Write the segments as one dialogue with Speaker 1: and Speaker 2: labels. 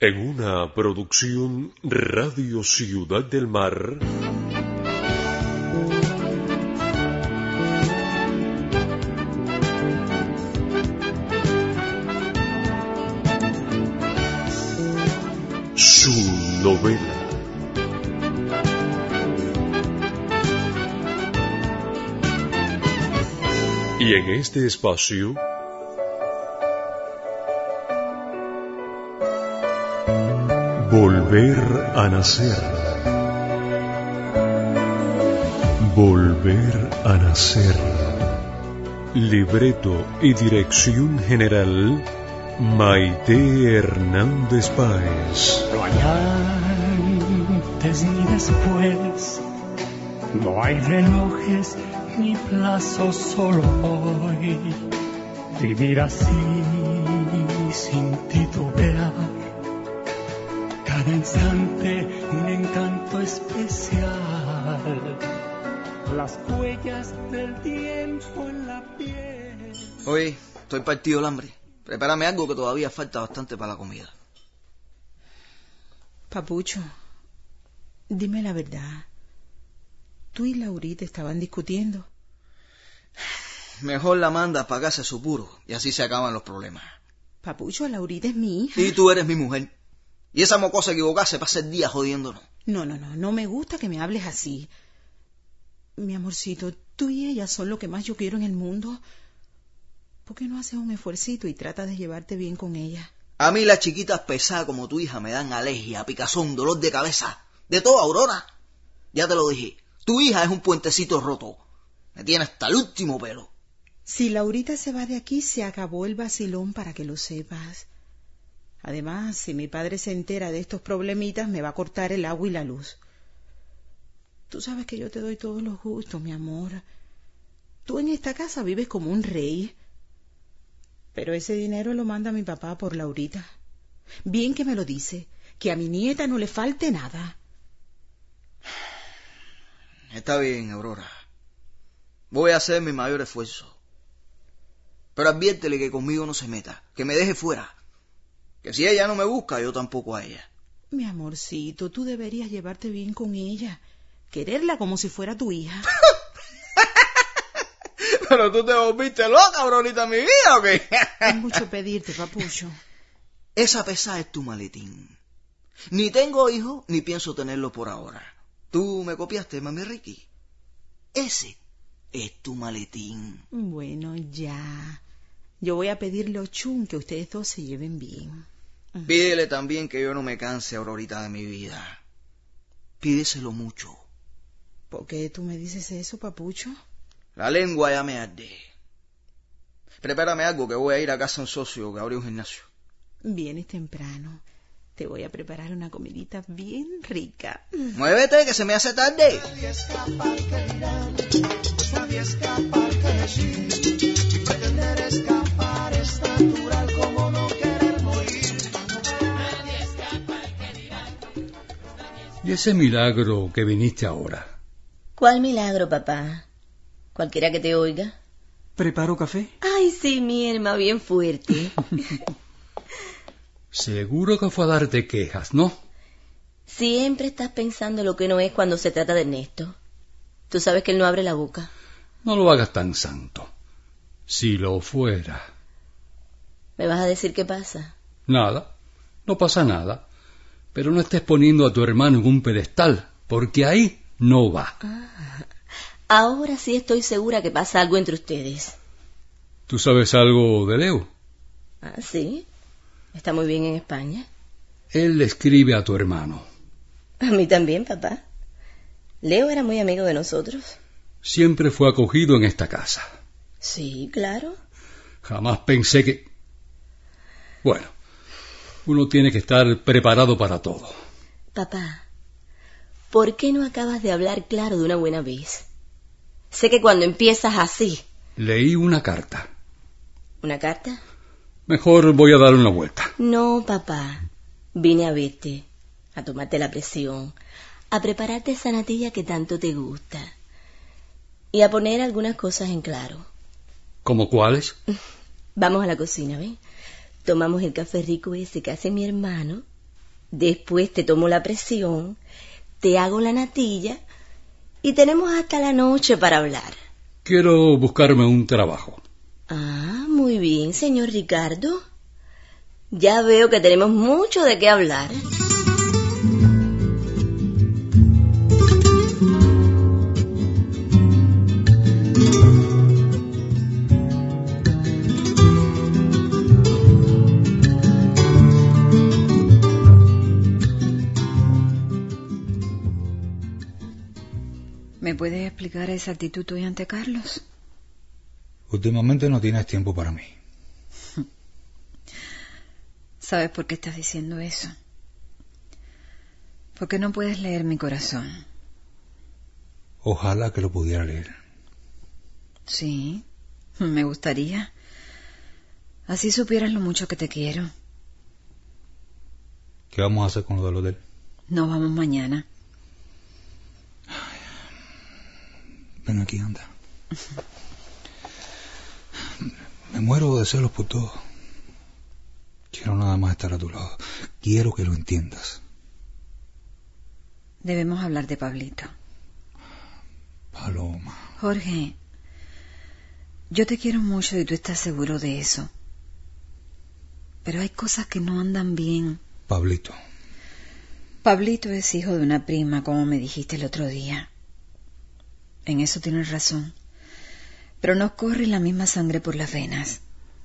Speaker 1: En una producción Radio Ciudad del Mar. Su novela. Y en este espacio Volver a nacer. Volver a nacer. Libreto y dirección general Maite Hernández Páez.
Speaker 2: No hay antes ni después, no hay relojes ni plazos, solo hoy. Vivir así sin titubear, cada instante un encanto especial, las huellas del tiempo en la piel.
Speaker 3: Oye, estoy partido el hambre. Prepárame algo que todavía falta bastante para la comida.
Speaker 4: Papucho, dime la verdad. ¿Tú y Laurita estaban discutiendo?
Speaker 3: Mejor la mandas para casa su puro y así se acaban los problemas.
Speaker 4: Papucho, Laurita es mi hija.
Speaker 3: Y tú eres mi mujer. Y esa mocosa equivocada se pasa el día jodiéndonos.
Speaker 4: No me gusta que me hables así. Mi amorcito, tú y ella son lo que más yo quiero en el mundo. ¿Por qué no haces un esfuercito y tratas de llevarte bien con ella?
Speaker 3: A mí las chiquitas pesadas como tu hija me dan alergia, picazón, dolor de cabeza. De todo, Aurora. Ya te lo dije. Tu hija es un puentecito roto. Me tiene hasta el último pelo.
Speaker 4: Si Laurita se va de aquí, se acabó el vacilón, para que lo sepas. Además, si mi padre se entera de estos problemitas, me va a cortar el agua y la luz. Tú sabes que yo te doy todos los gustos, mi amor. Tú en esta casa vives como un rey. Pero ese dinero lo manda mi papá por Laurita. Bien que me lo dice, que a mi nieta no le falte nada.
Speaker 3: Está bien, Aurora. Voy a hacer mi mayor esfuerzo. Pero adviértele que conmigo no se meta, que me deje fuera. Que si ella no me busca, yo tampoco a ella.
Speaker 4: Mi amorcito, tú deberías llevarte bien con ella, quererla como si fuera tu hija.
Speaker 3: Pero tú te volviste loca, Aurorita, mi vida, ¿o qué?
Speaker 4: Es mucho pedirte, papucho.
Speaker 3: Esa pesada es tu maletín. Ni tengo hijos, ni pienso tenerlo por ahora. Tú me copiaste, mami Ricky. Ese es tu maletín.
Speaker 4: Bueno, ya. Yo voy a pedirle a Ochun que ustedes dos se lleven bien.
Speaker 3: Pídele también que yo no me canse, Aurorita, de mi vida. Pídeselo mucho.
Speaker 4: ¿Por qué tú me dices eso, papucho?
Speaker 3: La lengua ya me arde. Prepárame algo, que voy a ir a casa de un socio que abrió un gimnasio.
Speaker 4: Vienes temprano. Te voy a preparar una comidita bien rica.
Speaker 3: Muévete, que se me hace tarde.
Speaker 5: Nadie escapa que dirán, nadie escapa que decir. Pretender escapar es natural como no querer morir. Nadie escapa que dirán.
Speaker 6: ¿Y ese milagro que viniste ahora?
Speaker 7: ¿Cuál milagro, papá? ¿Cualquiera que te oiga?
Speaker 8: ¿Preparo café?
Speaker 7: Ay, sí, mi herma, bien fuerte.
Speaker 6: Seguro que fue a darte quejas, ¿no?
Speaker 7: Siempre estás pensando lo que no es cuando se trata de Ernesto. Tú sabes que él no abre la boca.
Speaker 6: No lo hagas tan santo. Si lo fuera.
Speaker 7: ¿Me vas a decir qué pasa?
Speaker 6: Nada, no pasa nada. Pero no estés poniendo a tu hermano en un pedestal, porque ahí no va.
Speaker 7: Ahora sí estoy segura que pasa algo entre ustedes.
Speaker 6: ¿Tú sabes algo de Leo?
Speaker 7: Ah, sí. Está muy bien en España.
Speaker 6: Él le escribe a tu hermano.
Speaker 7: A mí también, papá. Leo era muy amigo de nosotros.
Speaker 6: Siempre fue acogido en esta casa.
Speaker 7: Sí, claro.
Speaker 6: Jamás pensé que... Bueno, uno tiene que estar preparado para todo.
Speaker 7: Papá, ¿por qué no acabas de hablar claro de una buena vez? Sé que cuando empiezas así...
Speaker 6: Leí una carta.
Speaker 7: ¿Una carta?
Speaker 6: Mejor voy a dar una vuelta.
Speaker 7: No, papá. Vine a verte, a tomarte la presión, a prepararte esa natilla que tanto te gusta y a poner algunas cosas en claro.
Speaker 6: ¿Cómo cuáles?
Speaker 7: Vamos a la cocina, ¿ven? Tomamos el café rico ese que hace mi hermano Después te tomo la presión, te hago la natilla y tenemos hasta la noche para hablar.
Speaker 6: Quiero buscarme un trabajo.
Speaker 7: Ah, muy bien, señor Ricardo. Ya veo que tenemos mucho de qué hablar.
Speaker 8: ¿Me puedes explicar esa actitud tuya ante Carlos?
Speaker 9: Últimamente no tienes tiempo para mí.
Speaker 8: ¿Sabes por qué estás diciendo eso? Porque no puedes leer mi corazón.
Speaker 9: Ojalá que lo pudiera leer.
Speaker 8: Sí, me gustaría. Así supieras lo mucho que te quiero.
Speaker 9: ¿Qué vamos a hacer con lo del hotel?
Speaker 8: Nos vamos mañana.
Speaker 9: Ven aquí, anda. Me muero de celos por todo. Quiero nada más estar a tu lado. Quiero que lo entiendas.
Speaker 8: Debemos hablar de Pablito.
Speaker 9: Paloma.
Speaker 8: Jorge, yo te quiero mucho y tú estás seguro de eso. Pero hay cosas que no andan bien.
Speaker 9: Pablito.
Speaker 8: Pablito es hijo de una prima, como me dijiste el otro día. En eso tienes razón. Pero no corre la misma sangre por las venas.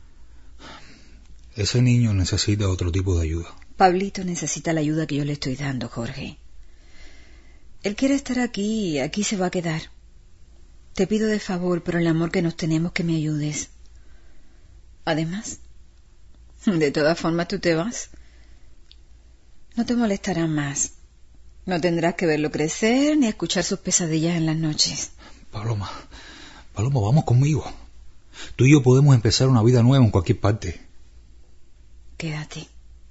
Speaker 9: Ese niño necesita otro tipo de ayuda.
Speaker 8: Pablito necesita la ayuda que yo le estoy dando, Jorge. Él quiere estar aquí y aquí se va a quedar. Te pido de favor, por el amor que nos tenemos, que me ayudes. Además, de todas formas tú te vas. No te molestará más. No tendrás que verlo crecer ni escuchar sus pesadillas en las noches.
Speaker 9: Paloma, vamos conmigo. Tú y yo podemos empezar una vida nueva en cualquier parte.
Speaker 8: Quédate.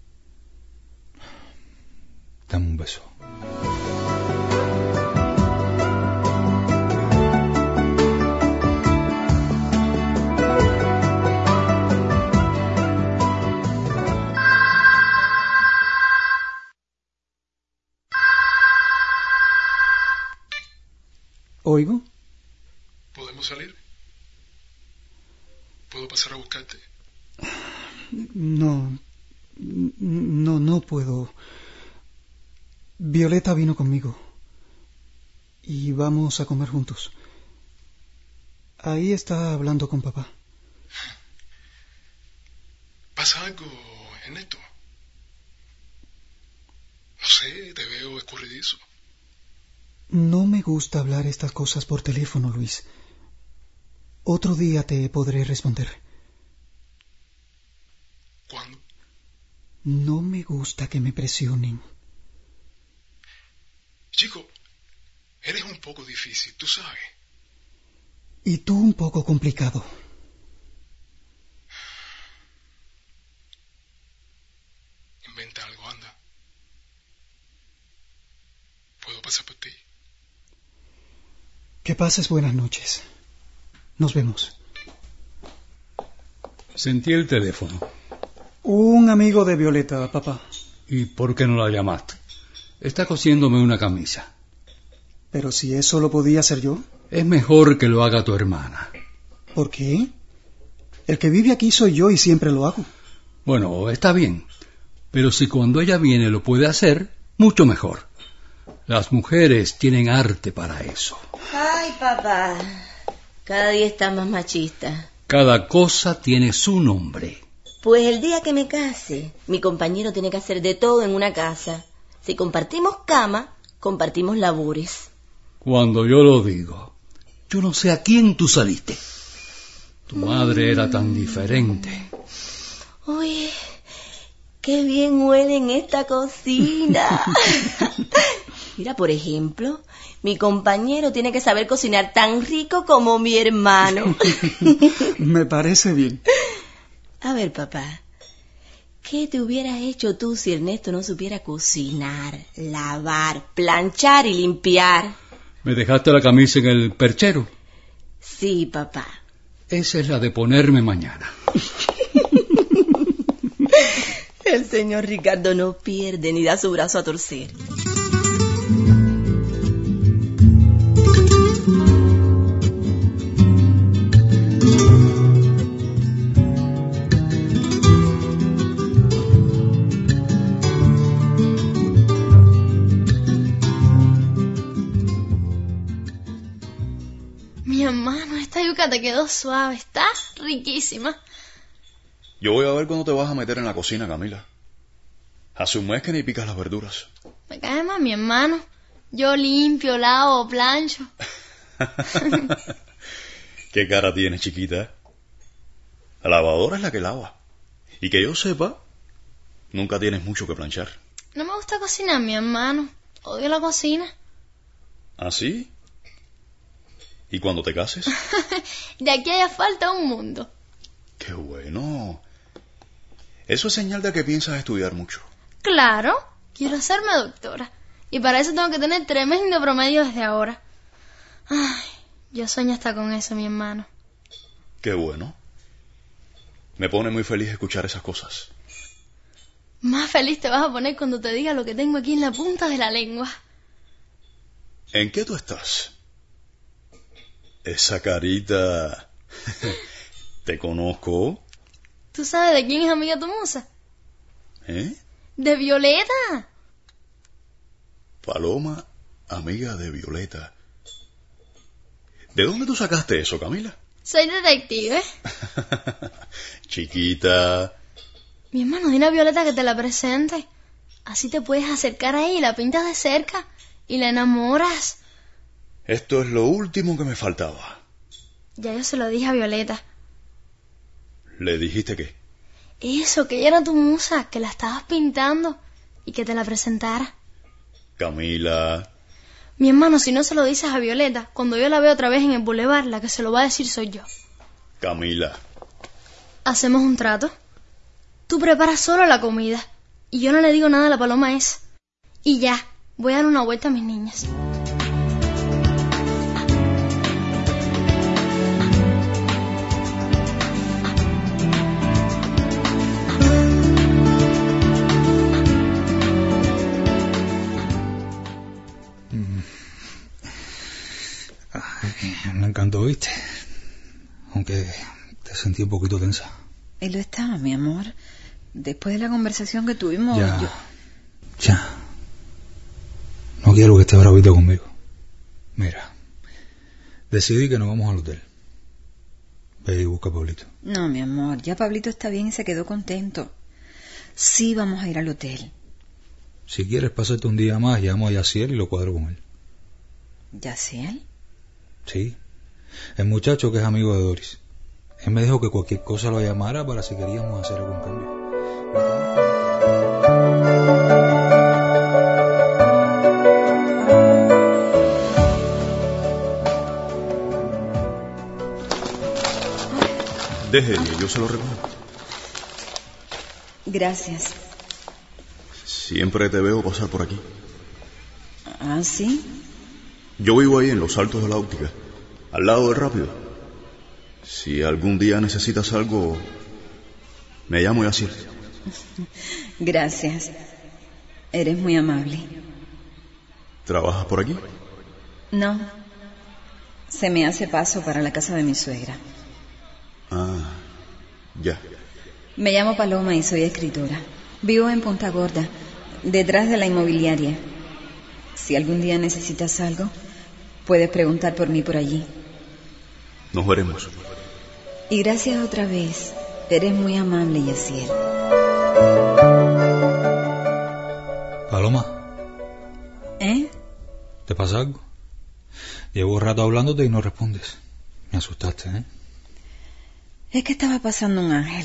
Speaker 9: Dame un beso.
Speaker 10: ¿Oigo?
Speaker 11: ¿Podemos salir? ¿Puedo pasar a buscarte?
Speaker 10: No puedo. Violeta vino conmigo y vamos a comer juntos. Ahí está hablando con papá.
Speaker 11: ¿Pasa algo, Ernesto? No sé, te veo escurridizo.
Speaker 10: No me gusta hablar estas cosas por teléfono, Luis. Otro día te podré responder.
Speaker 11: ¿Cuándo?
Speaker 10: No me gusta que me presionen.
Speaker 11: Chico, eres un poco difícil, tú sabes.
Speaker 10: Y tú un poco complicado.
Speaker 11: Inventa algo, anda. ¿Puedo pasar por ti?
Speaker 10: Que pases buenas noches. Nos vemos.
Speaker 6: Sentí el teléfono.
Speaker 10: Un amigo de Violeta, papá.
Speaker 6: ¿Y por qué no la llamaste? Está cosiéndome una camisa.
Speaker 10: Pero si eso lo podía hacer yo.
Speaker 6: Es mejor que lo haga tu hermana.
Speaker 10: ¿Por qué? El que vive aquí soy yo y siempre lo hago.
Speaker 6: Bueno, está bien. Pero si cuando ella viene lo puede hacer, mucho mejor. Las mujeres tienen arte para eso.
Speaker 7: Ay, papá. Cada día estás más machista.
Speaker 6: Cada cosa tiene su nombre.
Speaker 7: Pues el día que me case, mi compañero tiene que hacer de todo en una casa. Si compartimos cama, compartimos labores.
Speaker 6: Cuando yo lo digo, yo no sé a quién tú saliste. Tu madre era tan diferente.
Speaker 7: Uy, qué bien huele en esta cocina. Mira, por ejemplo, mi compañero tiene que saber cocinar tan rico como mi hermano.
Speaker 10: Me parece bien.
Speaker 7: A ver, papá, ¿qué te hubieras hecho tú si Ernesto no supiera cocinar, lavar, planchar y limpiar?
Speaker 6: ¿Me dejaste la camisa en el perchero?
Speaker 7: Sí, papá.
Speaker 6: Esa es la de ponerme mañana.
Speaker 7: El señor Ricardo no pierde ni da su brazo a torcer.
Speaker 12: Mi hermano, esta yuca te quedó suave, está riquísima.
Speaker 13: Yo voy a ver cuándo te vas a meter en la cocina, Camila. Hace un mes que ni picas las verduras.
Speaker 12: Me cae mal mi hermano. Yo limpio, lavo, plancho.
Speaker 13: ¿Qué cara tienes, chiquita? La lavadora es la que lava. Y que yo sepa, nunca tienes mucho que planchar.
Speaker 12: No me gusta cocinar, mi hermano. Odio la cocina.
Speaker 13: ¿Ah, sí? ¿Y cuando te cases?
Speaker 12: De aquí haya falta un mundo.
Speaker 13: ¡Qué bueno! Eso es señal de que piensas estudiar mucho.
Speaker 12: Claro, quiero hacerme doctora. Y para eso tengo que tener tremendo promedio desde ahora. Ay, yo sueño hasta con eso, mi hermano.
Speaker 13: ¡Qué bueno! Me pone muy feliz escuchar esas cosas.
Speaker 12: Más feliz te vas a poner cuando te diga lo que tengo aquí en la punta de la lengua.
Speaker 13: ¿En qué tú estás? Esa carita... ¿Te conozco?
Speaker 12: ¿Tú sabes de quién es amiga tu musa?
Speaker 13: ¿Eh?
Speaker 12: ¡De Violeta!
Speaker 13: Paloma, amiga de Violeta. ¿De dónde tú sacaste eso, Camila?
Speaker 12: Soy detective.
Speaker 13: Chiquita.
Speaker 12: Mi hermano, dile a Violeta que te la presente. Así te puedes acercar a ella y la pintas de cerca. Y la enamoras.
Speaker 13: Esto es lo último que me faltaba.
Speaker 12: Ya yo se lo dije a Violeta.
Speaker 13: ¿Le dijiste qué?
Speaker 12: Eso, que ella era tu musa, que la estabas pintando y que te la presentara.
Speaker 13: Camila.
Speaker 12: Mi hermano, si no se lo dices a Violeta, cuando yo la veo otra vez en el boulevard, la que se lo va a decir soy yo.
Speaker 13: Camila.
Speaker 12: ¿Hacemos un trato? Tú preparas solo la comida y yo no le digo nada a la paloma esa. Y ya, voy a dar una vuelta a mis niñas.
Speaker 9: Me encantó, ¿viste? Aunque te sentí un poquito tensa.
Speaker 8: Y lo estaba, mi amor. Después de la conversación que tuvimos...
Speaker 9: Ya. No quiero que estés bravito conmigo. Mira, decidí que nos vamos al hotel. Ve y busca a Pablito.
Speaker 8: No, mi amor, ya Pablito está bien y se quedó contento. Sí vamos a ir al hotel.
Speaker 9: Si quieres pasarte un día más, llamo a Yaciel y lo cuadro con él.
Speaker 8: ¿Yaciel?
Speaker 9: Sí, el muchacho que es amigo de Doris. Él me dijo que cualquier cosa lo llamara para si queríamos hacer algún cambio.
Speaker 13: Deje, yo se lo recojo.
Speaker 8: Gracias.
Speaker 13: Siempre te veo pasar por aquí.
Speaker 8: ¿Ah, sí?
Speaker 13: Yo vivo ahí en los Altos de la Óptica, al lado del Rápido. Si algún día necesitas algo, me llamo Yaciel.
Speaker 8: Gracias. Eres muy amable.
Speaker 13: ¿Trabajas por aquí?
Speaker 8: No. Se me hace paso para la casa de mi suegra.
Speaker 13: Ah, ya.
Speaker 8: Me llamo Paloma y soy escritora. Vivo en Punta Gorda, detrás de la inmobiliaria. Si algún día necesitas algo, puedes preguntar por mí por allí.
Speaker 13: Nos veremos.
Speaker 8: Y gracias otra vez. Eres muy amable, Yaciel.
Speaker 9: Paloma.
Speaker 8: ¿Eh?
Speaker 9: ¿Te pasa algo? Llevo un rato hablándote y no respondes. Me asustaste, ¿eh?
Speaker 8: Es que estaba pasando un ángel.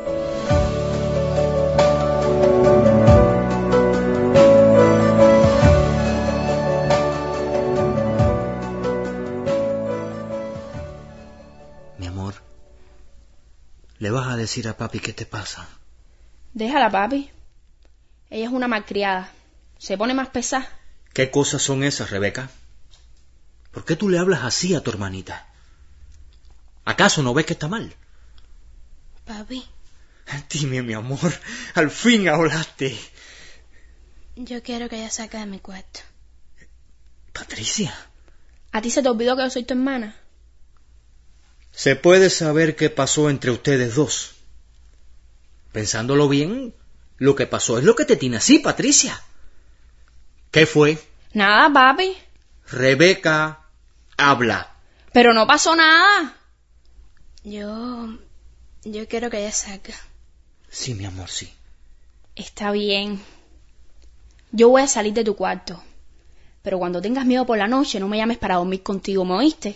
Speaker 3: Mi amor, ¿le vas a decir a papi qué te pasa?
Speaker 14: Déjala, papi. Ella es una malcriada. Se pone más pesada.
Speaker 3: ¿Qué cosas son esas, Rebeca? ¿Por qué tú le hablas así a tu hermanita? ¿Acaso no ves que está mal?
Speaker 12: Papi.
Speaker 15: Dime, mi amor, al fin hablaste.
Speaker 12: Yo quiero que ella salga de mi cuarto.
Speaker 15: Patricia.
Speaker 14: ¿A ti se te olvidó que yo soy tu hermana?
Speaker 15: ¿Se puede saber qué pasó entre ustedes dos? Pensándolo bien, lo que pasó es lo que te tiene así, Patricia. ¿Qué fue?
Speaker 14: Nada, papi.
Speaker 15: Rebeca, habla.
Speaker 14: Pero no pasó nada.
Speaker 12: Yo quiero que ella salga.
Speaker 15: Sí, mi amor, sí.
Speaker 14: Está bien. Yo voy a salir de tu cuarto. Pero cuando tengas miedo por la noche, no me llames para dormir contigo, ¿me oíste?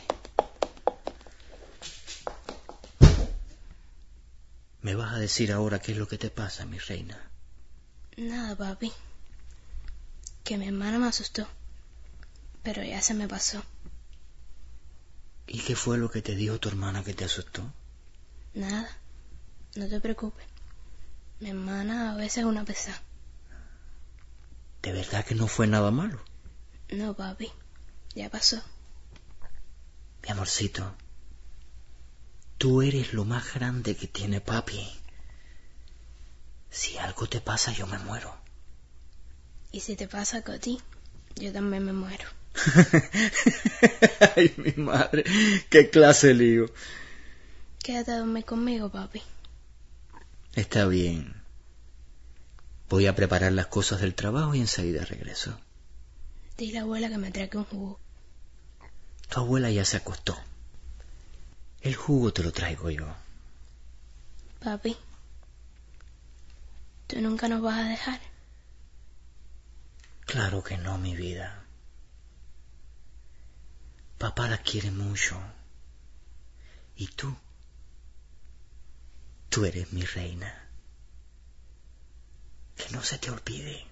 Speaker 15: ¿Me vas a decir ahora qué es lo que te pasa, mi reina?
Speaker 12: Nada, papi. Que mi hermana me asustó. Pero ya se me pasó.
Speaker 15: ¿Y qué fue lo que te dijo tu hermana que te asustó?
Speaker 12: Nada. No te preocupes. Mi hermana a veces es una pesada.
Speaker 15: ¿De verdad que no fue nada malo?
Speaker 12: No, papi. Ya pasó.
Speaker 15: Mi amorcito, tú eres lo más grande que tiene papi. Si algo te pasa, yo me muero.
Speaker 12: Y si te pasa algo a ti, yo también me muero.
Speaker 15: Ay, mi madre, qué clase de lío.
Speaker 12: Quédate a dormir conmigo, papi.
Speaker 15: Está bien. Voy a preparar las cosas del trabajo y enseguida regreso.
Speaker 12: Dile a la abuela que me traiga un jugo.
Speaker 15: Tu abuela ya se acostó. El jugo te lo traigo yo.
Speaker 12: Papi, ¿tú nunca nos vas a dejar?
Speaker 15: Claro que no, mi vida. Papá la quiere mucho. Y tú eres mi reina. Que no se te olvide.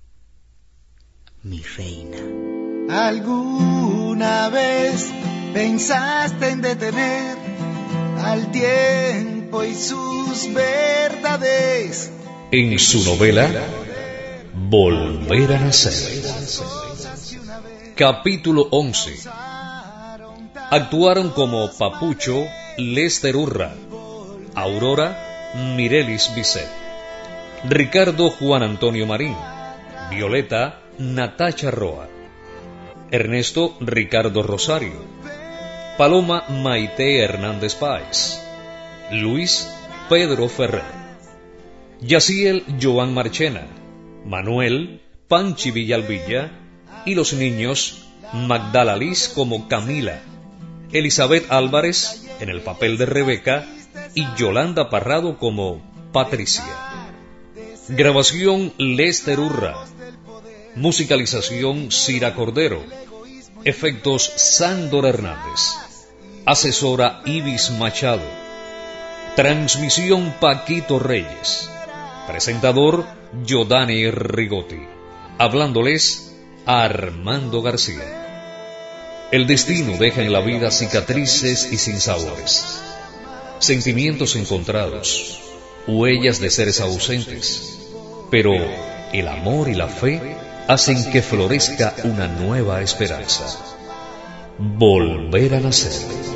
Speaker 15: Mi reina.
Speaker 5: ¿Alguna vez pensaste en detener al tiempo y sus verdades?
Speaker 1: En su novela Volver a nacer. Capítulo 11. Actuaron como Papucho, Lester Urra, Aurora, Mirelis Bisset, Ricardo Juan Antonio Marín, Violeta, Natacha Roa, Ernesto Ricardo Rosario, Paloma Maite Hernández Páez, Luis Pedro Ferrer, Yaciel Joan Marchena, Manuel Panchi Villalvilla y los niños Magdala Liz como Camila, Elizabeth Álvarez en el papel de Rebeca y Yolanda Parrado como Patricia. Grabación Lester Urra. Musicalización Cira Cordero. Efectos Sándor Hernández. Asesora Ibis Machado. Transmisión Paquito Reyes. Presentador Yodani Rigotti. Hablándoles Armando García. El destino deja en la vida cicatrices y sinsabores, sentimientos encontrados, huellas de seres ausentes, pero el amor y la fe hacen que florezca una nueva esperanza. Volver a nacer.